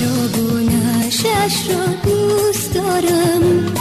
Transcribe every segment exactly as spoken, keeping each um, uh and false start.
شراب و نشش را دوست دارم،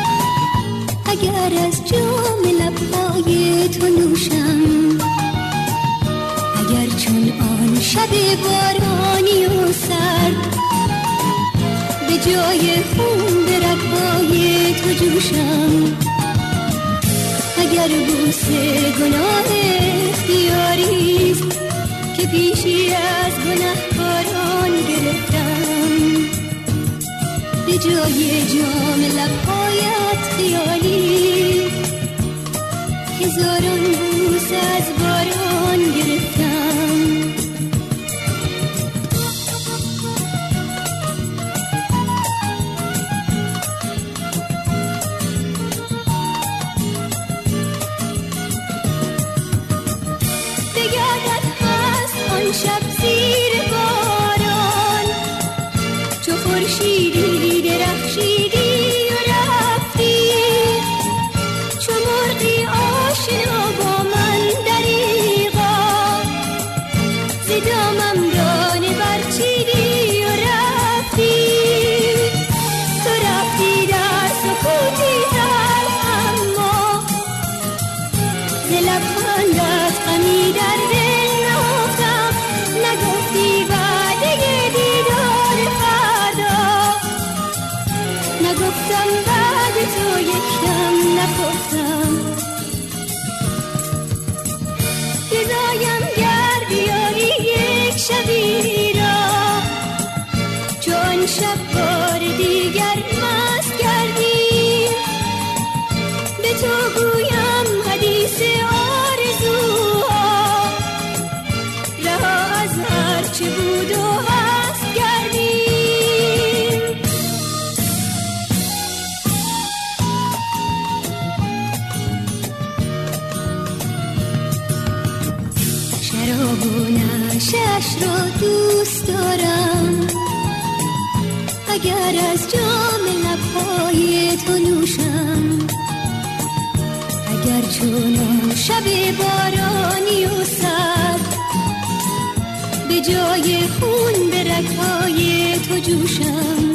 اگر از جام لبهای تو نوشم، اگر چون آن شب بارانی و سرد به جای خون به رگ‌های تو جوشم، اگر بوسه گناه اختیاریست که پیشی از گناهکاران گرفتم، به جای جام لبهایت خیالی هزاران بوس از باران گرفتم. شب زیر باران چو خورشیدی درخشیدی و رفتی، چو مرغی آشنا با من دریغا ز دامم دانه برچیدی و رفتی، تو رفتی در سکوتی تلخ اما ز لبخندت غمی در دل نهفتم، نگفتی وعده دیدار فردا، نگفتم بعد تو یکدم نخفتم، گدایم گر بیاری یک شبی را چون شب بار دیگر مست کردیم، به تو گویم حدیث آرزوها رها از هر چه بود و هست کردیم. شراب و نشش را دوست دارم، اگر از جام لبهای تو نوشم، اگر چون شب بارانی و سرد به جای خون به رگ‌های تو جوشم،